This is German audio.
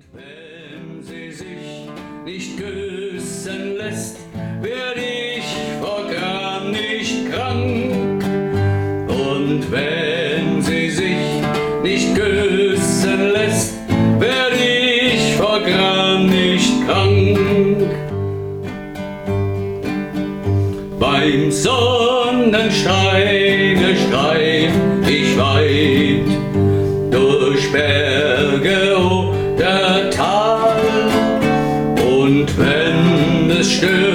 Wenn sie sich nicht küssen lässt, werd ich vor Gram nicht krank. Und wenn sie sich nicht küssen lässt, werd ich vor Gram nicht krank. Beim Sonnenscheine streif ich weit durch Berge oder Tal, und wenn es stürmt,